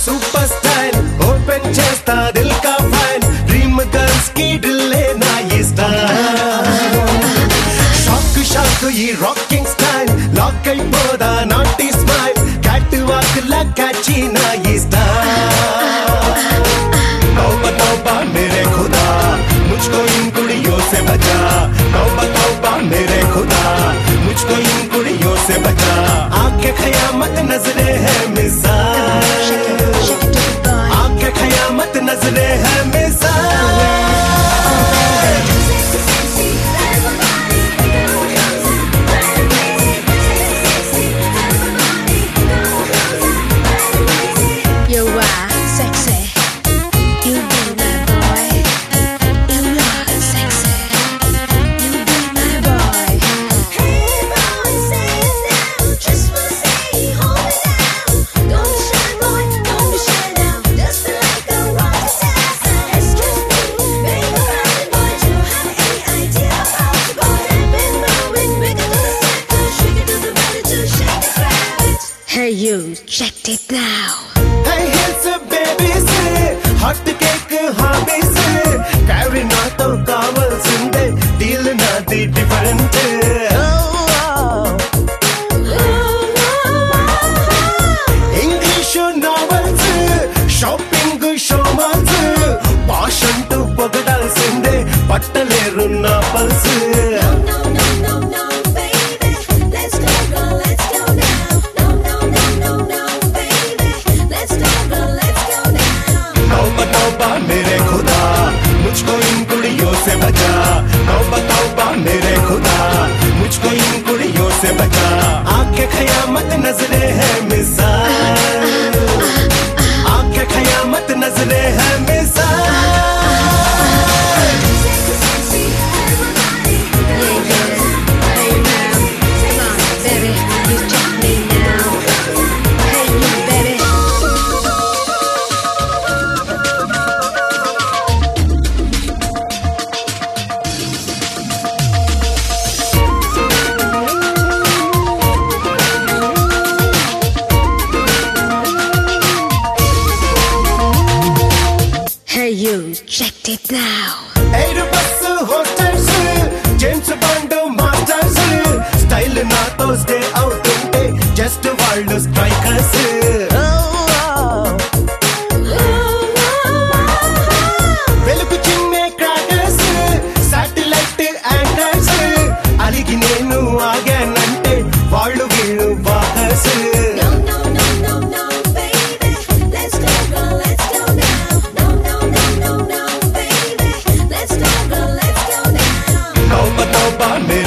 Super style open చేస్తా దిల్ కా file dream girls కి డ్రిల్లే నా ఈ స్టైల్ షాక్ షాక్ ఈ రాకింగ్ స్టైల్ లాక్ అయిపోదా నాటీ స్మైల్ క్యాట్ వాక్ లా క్యాచీ నా ఈ స్టైల్ तौबा तौबा मेरे खुदा मुझको इन कुड़ियों से बचा तौबा तौबा मेरे खुदा मुझको इन कुड़ियों से बचा आंखें क़यामत नजरें है मिसाल आंखें क़यामत नजरें है मिसाल Hey you, check it now. Hey here's a baby say hot cake hobby say carry na to kaval sinde deal na the different English novels shopping showmans passion to pogadal sinde pattaleru na pulse मेरे खुदा मुझको इन कुड़ियों से बचा तौबा तौबा मेरे खुदा मुझको इन कुड़ियों से बचा आंखें क़यामत नजरें है मिसाल आंखें क़यामत नजरें है मिसाल Hey you, check it now. Airbus hostels, James Bond masters, style na to stay out unte, just world strikers. Velugu chinne crackers, satellite antennas, aligi nenu aganante, vallu villu walkers. तौबा तौबा मेरे